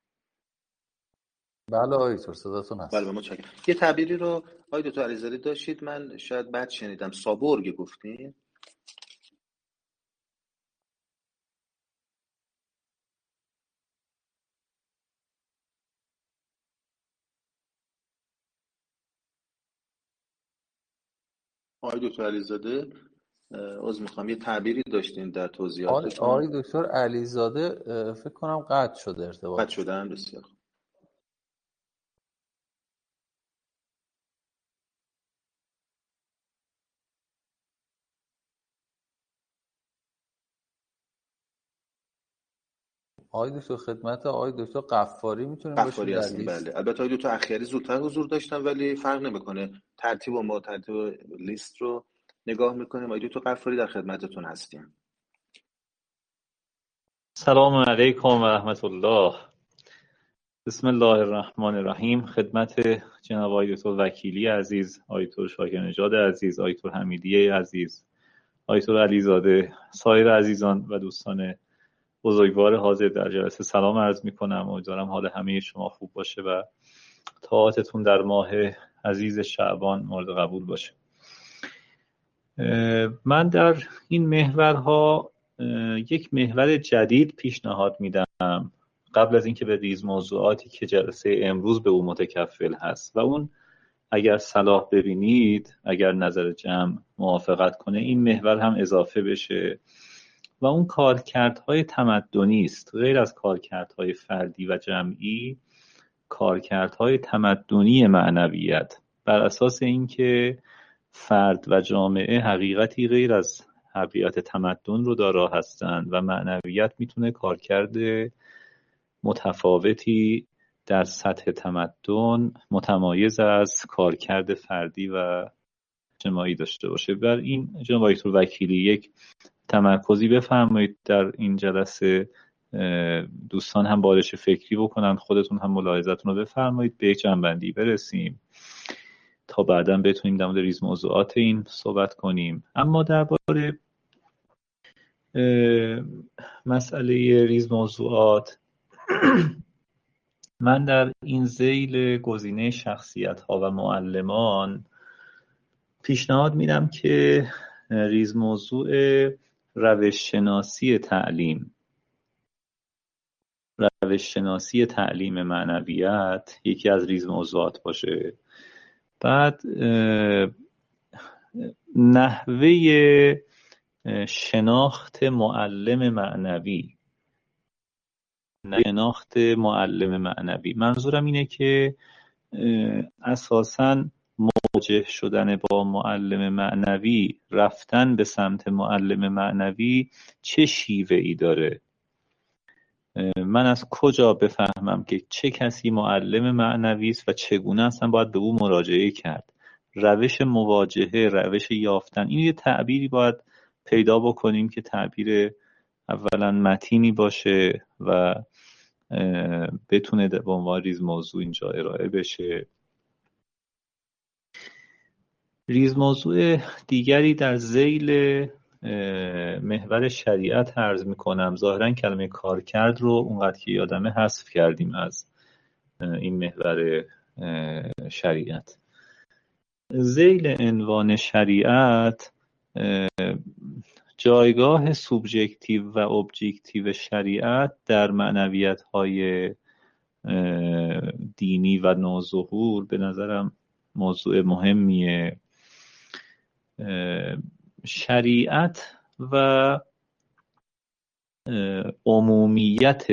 بله آقای دکتر صداتون هست.
بله متشکرم. یه تعبیری رو آقای دکتر علیزاده داشتید، من شاید بد شنیدم، سابورگ گفتین؟ آقای دکتر علیزاده عذر میخوام، یه تعبیری داشتین در توضیحاتتون.
آقای دکتر علیزاده فکر کنم قطع شده ارتباط.
قطع شدن، بسیار.
آقای دکتر خدمت آقای دکتر قفاری میتونیم باشیم؟
قفاری هستیم بله. البته آقای دکتر اخیری زودتر حضور داشتن ولی فرق نمیکنه، ترتیب و ما ترتیب لیست رو نگاه میکنیم. آقای دکتر قفاری در خدمتتون هستیم.
سلام علیکم و رحمت الله. بسم الله الرحمن الرحیم. خدمت جناب آقای دکتر وکیلی عزیز، آقای دکتر شاکر نژاد عزیز، آقای دکتر حمیدی عزیز، آقای دکتر علیزاده، سایر عزیزان و دوستان بزرگوار حاضر در جلسه سلام عرض میکنم. امیدوارم حال همه شما خوب باشه و طاعتتون در ماه عزیز شعبان مورد قبول باشه. من در این محورها یک محور جدید پیشنهاد میدم قبل از اینکه به ریز موضوعاتی که جلسه امروز به اون متکفل هست و اون اگر صلاح ببینید، اگر نظر جمع موافقت کنه، این محور هم اضافه بشه و اون کارکردهای تمدنی است. غیر از کارکردهای فردی و جمعی، کارکردهای تمدنی معنویت بر اساس اینکه فرد و جامعه حقیقتی غیر از حقیقت تمدن رو دارا هستند و معنویت میتونه کارکرد متفاوتی در سطح تمدن متمایز از کارکرد فردی و اجتماعی داشته باشه. بر این جناب آقای وکیلی یک تمرکزی بفرمایید در این جلسه، دوستان هم بالش فکری بکنن، خودتون هم ملاحظتون رو بفرمایید، به یک جنبندی برسیم تا بعدا بتونیم در مورد ریز موضوعات این صحبت کنیم. اما درباره مسئله ریز موضوعات من در این ذیل گزینه شخصیت ها و معلمان پیشنهاد میدم که ریز موضوع روش شناسی تعلیم معنویت یکی از ریز موضوعات باشه. بعد نحوه شناخت معلم معنوی، منظورم اینه که اساساً مواجه شدن با معلم معنوی، رفتن به سمت معلم معنوی چه شیوه‌ای داره. من از کجا بفهمم که چه کسی معلم معنوی است و چگونه اصلا باید به او مراجعه کرد؟ روش مواجهه، روش یافتن، این یه تعبیری باید پیدا بکنیم که تعبیر اولا متینی باشه و بتونه به عنوان ریز موضوع اینجا ارائه بشه. ریز موضوع دیگری در ذیل محور شریعت عرض میکنم. ظاهرا کلمه کارکرد رو اونقدر که یادمه حذف کردیم از این محور شریعت. ذیل عنوان شریعت جایگاه سوبژکتیو و ابجکتیو شریعت در معنویت‌های دینی و نوظهور به نظرم موضوع مهمیه. شریعت و عمومیت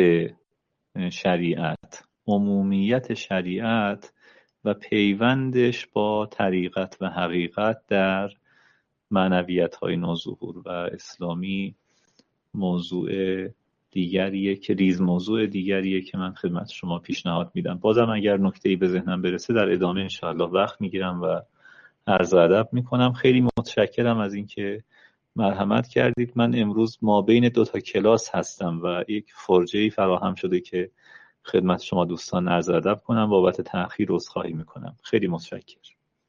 شریعت و پیوندش با طریقت و حقیقت در معنویت‌های نوظهور و اسلامی موضوع دیگریه که ریز موضوع دیگریه که من خدمت شما پیشنهاد میدم. بازم اگر نکته‌ای به ذهنم برسه در ادامه انشاءالله وقت میگیرم و عرض ادب میکنم. خیلی متشکرم از اینکه مرحمت کردید. من امروز ما بین 2 کلاس هستم و یک فرجه‌ای فراهم شده که خدمت شما دوستان عرض ادب کنم. بابت تأخیر عذرخواهی میکنم. خیلی متشکرم.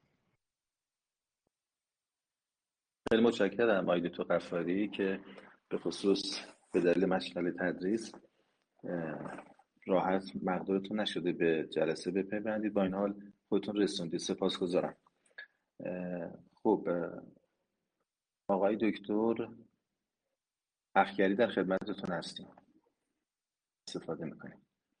خیلی متشکرم آقای دکتر غفاری که به خصوص به دلیل مشغله تدریس راحت مقدورتون نشده به جلسه بپیوندید، با این حال خودتون رسوندید. سپاسگزارم. خب آقای دکتر اخگری در خدمتتون هستیم، استفاده میکنیم.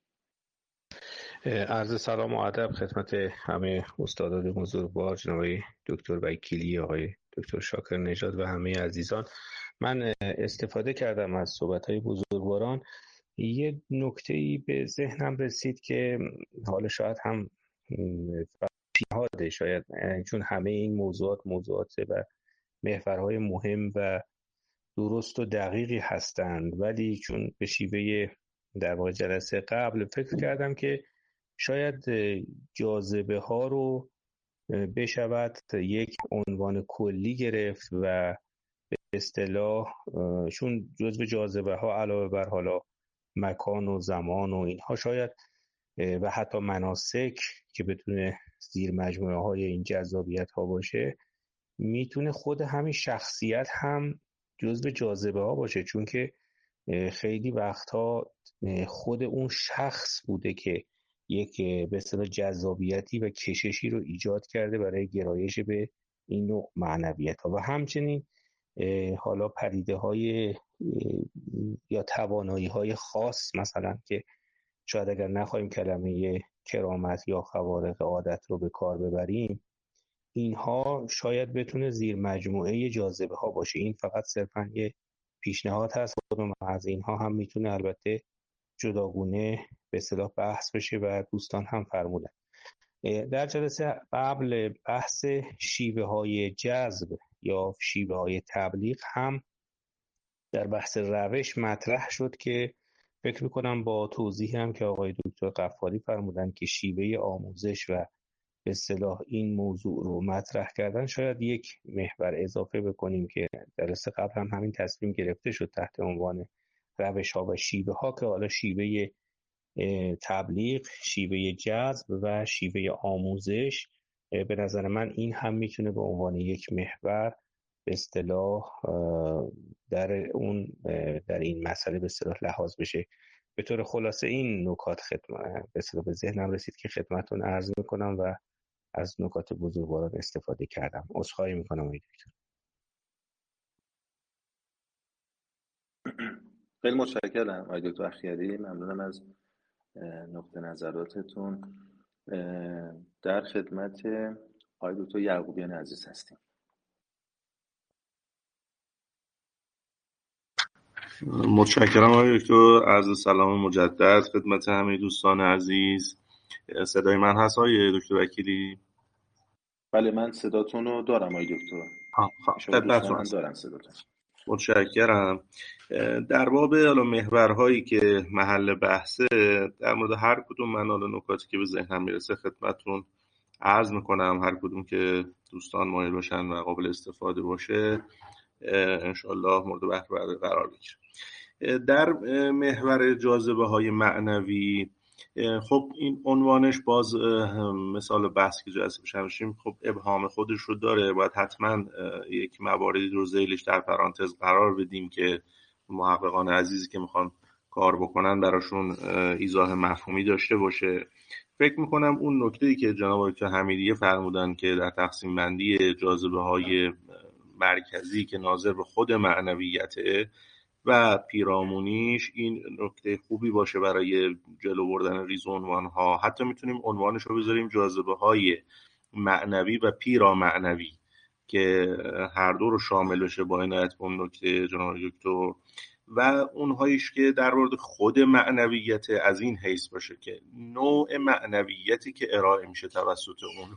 عرض سلام و ادب خدمت همه استادان بزرگوار، جناب دکتر وکیلی، آقای دکتر شاکر نژاد و همه عزیزان. من استفاده کردم از صحبت‌های بزرگواران. یه نکته‌ای به ذهنم رسید که حالا شاید هم پیشنهاده، شاید چون همه این موضوعات و محورهای مهم و درست و دقیقی هستند، ولی چون به شیوه در واقع جلسه قبل فکر کردم که شاید جاذبه ها رو بشود یک عنوان کلی گرفت و به اصطلاح چون جزو جاذبه ها علاوه بر حالا مکان و زمان و اینها شاید و حتی مناسک که بتونه زیر مجموعه های این جذابیت ها باشه، میتونه خود همین شخصیت هم جزو جاذبه ها باشه، چون که خیلی وقتها خود اون شخص بوده که یک به اصطلاح جذابیتی و کششی رو ایجاد کرده برای گرایش به این نوع معنویت ها و همچنین حالا پدیده های یا توانایی های خاص، مثلا که شاید اگر نخواهیم کلمه کرامت یا خوارق عادت رو به کار ببریم، اینها شاید بتونه زیر مجموعه جاذبه ها باشه. این فقط صرفا یه پیشنهاد هست، خودم از اینها هم میتونه البته جداگونه به اصطلاح بحث بشه و دوستان هم فرمودن. در جلسه قبل بحث شیوه های جذب یا شیوه های تبلیغ هم در بحث روش مطرح شد که فکر میکنم با توضیحی هم که آقای دکتر غفاری فرمودن که شیوه آموزش و به اصطلاح این موضوع رو مطرح کردن، شاید یک محور اضافه بکنیم که جلسه قبل هم همین تصمیم گرفته شد تحت عنوان روش ها و شیوه ها، که حالا شیوه تبلیغ، شیوه جذب و شیوه آموزش، به نظر من این هم میتونه به عنوان یک محور به اصطلاح در این مسئله به اصطلاح لحاظ بشه. به طور خلاصه این نکات به اصطلاح به ذهنم رسید که خدمتتون عرض میکنم و از نکات بزرگواران استفاده کردم. عذرخواهی میکنم آقای دکتر.
خیلی متشکرم آقای دکتر اخیری، ممنونم از نقطه نظراتتون. در خدمت آقای دکتر یعقوبیان عزیز هستیم.
متشکرم آقای دکتر. عرض سلام مجدد خدمت همه دوستان عزیز. صدای من هست آقای دکتر وکیلی؟
بله من صداتون رو دارم آقای دکتر. شما دوستان هم دارن صداتون.
متشکرم. در باب حالا محورهایی که محل بحثه، در مورد هر کدوم من حالا نکاتی که به ذهنم میرسه خدمتتون عرض میکنم، هر کدوم که دوستان مایل باشن و قابل استفاده باشه انشالله مورد بحث قرار بگیره. در محور جاذبه های معنوی، خب این عنوانش باز مثال بحث که جلسه بشیم خب ابهام خودش رو داره، باید حتما یک مواردی رو ذیلش در پرانتز قرار بدیم که محققان عزیزی که میخوان کار بکنن براشون ایضاح مفهومی داشته باشه. فکر میکنم اون نکته‌ای که جناب دکتر حمیدیه فرمودن که در تقسیم بندی جاذبه های مرکزی که ناظر به خود معنویته و پیرامونیش، این نکته خوبی باشه برای جلو بردن ریز عنوان‌ها. حتی میتونیم عنوانش رو بذاریم جاذبه های معنوی و پیرامعنوی که هر دو رو شامل بشه با عنایت به اون نکته جناب دکتر، و اونهاییش که در مورد خود معنویت از این حیث باشه که نوع معنویتی که ارائه میشه توسط اون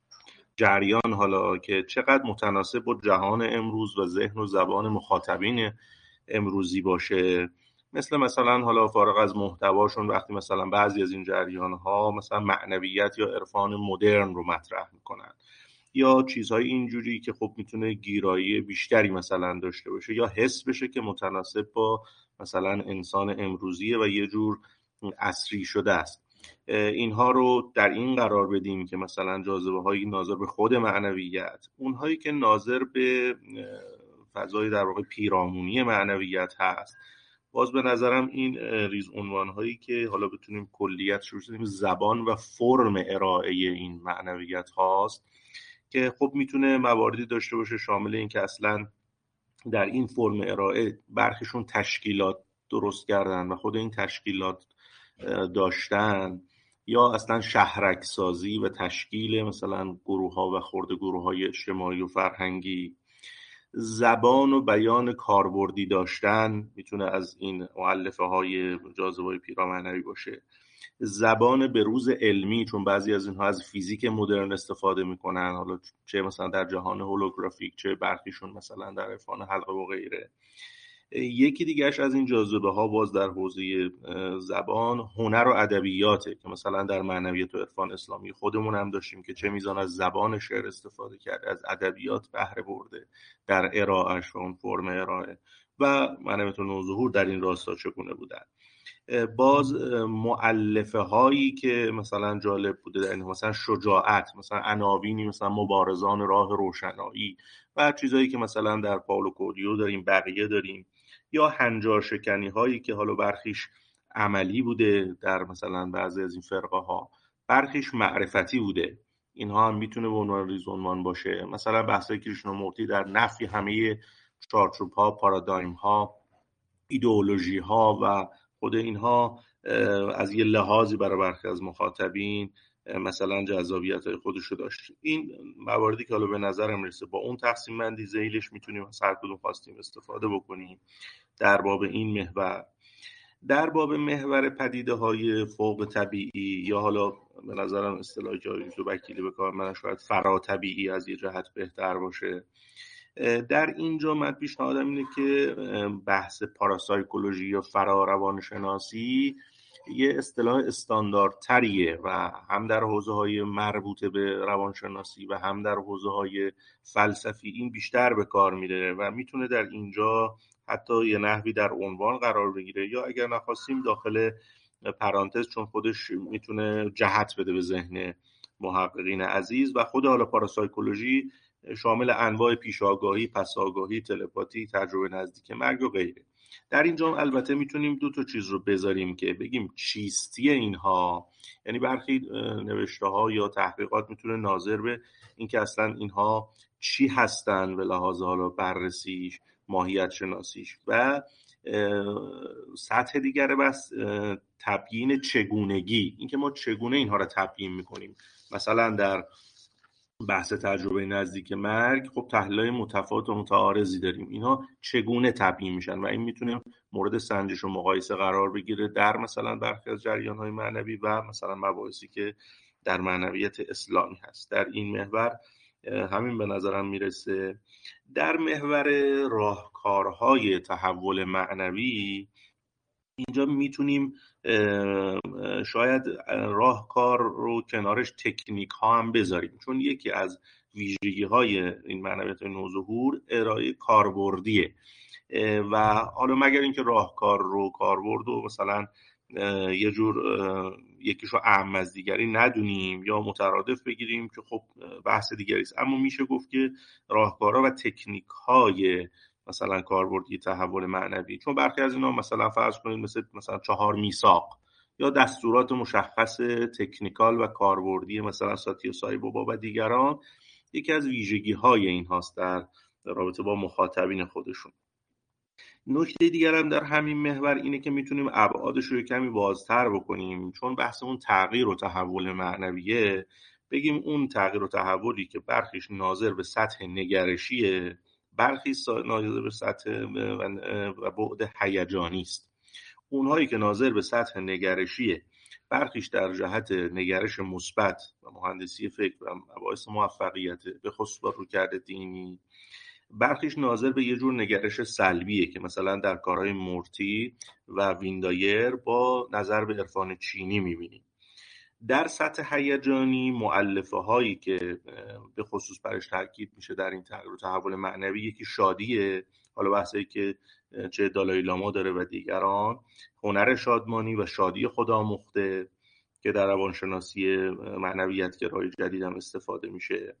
جریان حالا که چقدر متناسب با جهان امروز و ذهن و زبان مخاطبین امروزی باشه. مثلا حالا فارغ از محتواشون، وقتی مثلا بعضی از این جریان ها مثلا معنویت یا عرفان مدرن رو مطرح میکنن یا چیزهای اینجوری که خب میتونه گیرایی بیشتری مثلا داشته باشه یا حس بشه که متناسب با مثلا انسان امروزیه و یه جور عصری شده است، اینها رو در این قرار بدیم که مثلا جاذبه هایی ناظر به خود معنویت، اونهایی که ناظر به فضای در واقع پیرامونی معنویت هست. باز به نظرم این ریز عنوان هایی که حالا بتونیم کلیت رو بزنیم زبان و فرم ارائه این معنویت هاست که خب میتونه مواردی داشته باشه شامل این که اصلا در این فرم ارائه برخیشون تشکیلات درست کردن و خود این تشکیلات داشتن، یا اصلا شهرک سازی و تشکیل مثلا گروه ها و خرده گروه های اجتماعی و فرهنگی. زبان و بیان کاربردی داشتن میتونه از این مؤلفه های جاذبه پیرامعنوی باشه. زبان بروز علمی، چون بعضی از اینها از فیزیک مدرن استفاده میکنن، حالا چه مثلا در جهان هولوگرافیک چه برخیشون مثلا در عرفان حلقه و غیره. یکی دیگهش از این جاذبه ها باز در حوزه زبان هنر و ادبیاته که مثلا در معنویت و عرفان اسلامی خودمون هم داشتیم که چه میزان از زبان شعر استفاده کرد، از ادبیات بهره برده در ارائهش و اون فرم ارائه، و معنویت و نوظهور در این راستا چگونه بودن. باز مؤلفه هایی که مثلا جالب بوده در این مثلا شجاعت، مثلا عناوینی مثلا مبارزان راه روشنایی و چیزایی که مثلا در پائولو کوئلو داریم، بقیه داریم، یا هنجار شکنی هایی که حالا برخیش عملی بوده در مثلا بعضی از این فرقه ها، برخیش معرفتی بوده اینها هم میتونه به عنوان ریز عنوان باشه. مثلا بحث کریشنامورتی در نفی همه چارچوب ها، پارادایم ها، ایدئولوژی ها و خود اینها از یه لحاظی برای برخی از مخاطبین مثلا جذابیت های خودشو داشت. این مواردی که حالا به نظرم میرسه با اون تقسیم بندی ذیلش میتونیم از هر کدوم خواستیم استفاده بکنیم در باب این محور. در باب محور پدیده های فوق طبیعی یا حالا به نظرم اصطلاحی که دکتر وکیلی به کار من شاید فرا طبیعی از یه جهت بهتر باشه، در اینجا من پیشنهادم اینه که بحث پاراسایکولوژی یا فرا روانشناسی یه اصطلاح استانداردتریه و هم در حوزه‌های مربوطه به روانشناسی و هم در حوزه‌های فلسفی این بیشتر به کار میره و میتونه در اینجا حتی یه نحوی در عنوان قرار بگیره یا اگر نخواستیم داخل پرانتز، چون خودش میتونه جهت بده به ذهن محققین عزیز. و خود حالا پاراسایکولوژی شامل انواع پیشاگاهی، پساگاهی، تلپاتی، تجربه نزدیک مرگ و غیره. در اینجا البته میتونیم دو تا چیز رو بذاریم که بگیم چیستی اینها، یعنی برخی نوشته ها یا تحقیقات میتونه ناظر به اینکه اصلا اینها چی هستن به لحاظ حالا بررسیش، ماهیت شناسیش، و سطح دیگر بس تبیین چگونگی، اینکه ما چگونه اینها رو تبیین میکنیم. مثلا در بحث تجربه نزدیک مرگ خب تحلیل‌های متفاوت و متعارضی داریم، اینها چگونه تبیین میشن و این میتونه مورد سنجش و مقایسه قرار بگیره در مثلا برخی از جریان‌های معنوی و مثلا مباحثی که در معنویت اسلامی هست. در این محور همین به نظرم میرسه. در محور راهکارهای تحول معنوی اینجا میتونیم شاید راهکار رو کنارش تکنیک ها هم بذاریم، چون یکی از ویژگی های این معنویت نوظهور ارائه کاربردیه و حالا مگر اینکه راهکار رو کاربرد و مثلا یه جور یکیشو اهم از دیگری ندونیم یا مترادف بگیریم که خب بحث دیگری است، اما میشه گفت که راهکارها و تکنیک های مثلا کاربردی تحول معنوی، چون برخی از اینا مثلا فرض کنید مثلا 4 میثاق یا دستورات مشخص تکنیکال و کاربردی مثلا ساتیو سایبوبا و دیگران، یکی از ویژگی های این هاست در رابطه با مخاطبین خودشون. نکته دیگر هم در همین محور اینه که میتونیم ابعادش رو کمی بازتر بکنیم، چون بحث اون تغییر و تحول معنویه، بگیم اون تغییر و تحولی که برخیش ناظر به سطح نگرشیه، برخی ناظر به سطح و بعد هیجانی است. اونهایی که ناظر به سطح نگرشیه، برخیش در جهت نگرش مثبت و مهندسی فکر و مباحث موفقیت به خصوص با رویکرد دینی، برخیش ناظر به یه جور نگرش سلبیه که مثلا در کارهای مورتی و ویندایر با نظر به عرفان چینی میبینیم. در سطح هیجانی مؤلفه هایی که به خصوص برش تاکید میشه در این تغییر و تحول معنوی، یکی شادیه، حالا بحثی که چه دالای لاما داره و دیگران، هنر شادمانی و شادی خودآموخته که در روانشناسی معنویت گرای جدید هم استفاده میشه.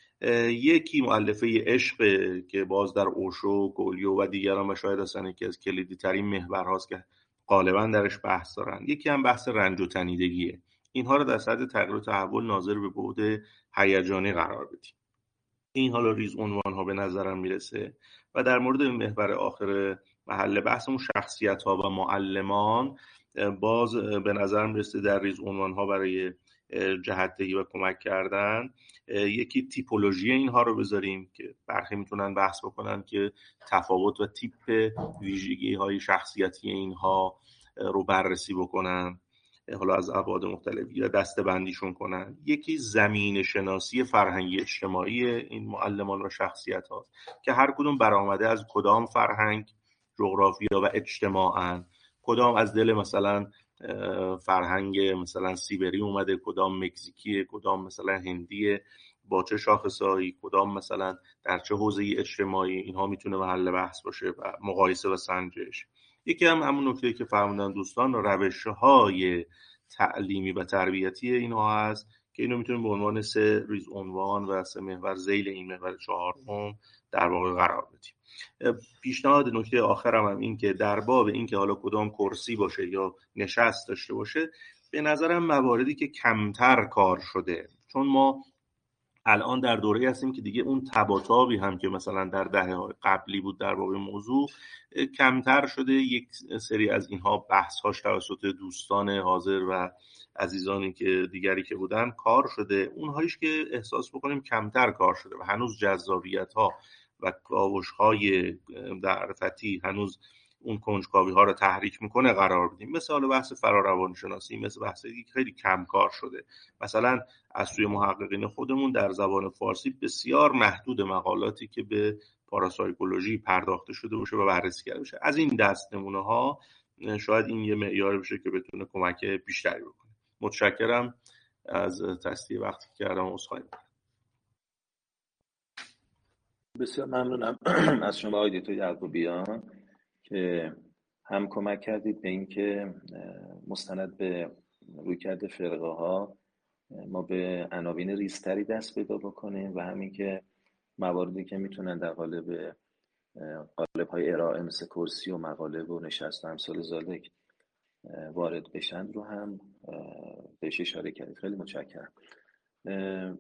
یکی مؤلفه عشق که باز در اوشو، گولیو و دیگران و شاید اصلا یکی از کلیدی ترین محورهاست که غالبا درش بحث دارن. یکی هم بحث رنج و تنیدگیه. اینها رو در سطح تغییر و تحول ناظر به بعد هیجانی قرار بدیم. این حالا ریز عنوان ها به نظرم میرسه. و در مورد محور آخر محل بحثمون شخصیت ها و معلمان، باز به نظر میرسه در ریز عنوان ها برای جهت دهی و کمک کردن یکی تیپولوژی اینها رو بذاریم که برخی میتونن بحث بکنن که تفاوت و تیپ ویژگی های شخصیتی اینها رو بررسی بکنن، حالا از ابعاد مختلف یا دسته بندیشون کنن. یکی زمین شناسی فرهنگی اجتماعی این معلمان و شخصیت هاست که هر کدوم برآمده از کدام فرهنگ، جغرافیا و اجتماعاً، کدام از دل مثلا فرهنگ مثلا سیبری اومده، کدام مکزیکیه، کدام مثلا هندیه، با چه شاخصهایی، کدام مثلا در چه حوزه اجتماعی. اینها میتونه محل بحث باشه و مقایسه و سنجش. یکی هم همون نکته که فرمودن دوستان، روش‌های تعلیمی و تربیتی اینها هست که اینو میتونیم به عنوان 3 ریز عنوان و 3 محور ذیل این محور 4م در واقع قرار بدیم. پیشنهاد نکته آخرم هم این که در باب این که حالا کدام کرسی باشه یا نشست داشته باشه، به نظرم مواردی که کمتر کار شده، چون ما الان در دوره هستیم که دیگه اون تباتابی هم که مثلا در دهه‌های قبلی بود در باب موضوع کمتر شده. یک سری از اینها بحث‌هاش توسط دوستان حاضر و عزیزانی که دیگری که بودن کار شده، اونهایش که احساس بکنیم کمتر کار شده و هنوز جذابیت‌ها و کاوش‌های معرفتی هنوز اون کنجکاوی ها رو تحریک میکنه قرار بدیم. مثل بحث فراروانشناسی، مثل بحثی که خیلی کم کار شده. مثلا از سوی محققین خودمون در زبان فارسی بسیار محدود مقالاتی که به پاراسایکولوژی پرداخته شده باشه و بررسی کرده باشه. از این دست نمونه ها شاید این یه معیار بشه که بتونه کمک بیشتری بکنه. متشکرم از تصدیه وقتی که کردم. عذرخواهی میکنم.
بسیار ممنونم از شما آقای دکتر یعقوبیان که هم کمک کردید به این که مستند به رویکرد فرقه ها ما به عناوین ریزتری دست پیدا بکنیم و همین که مواردی که میتونن در قالب های ارائه مثل کرسی و مقاله و نشست و امثال ذالک وارد بشن رو هم بهش اشاره کردید. خیلی متشکرم.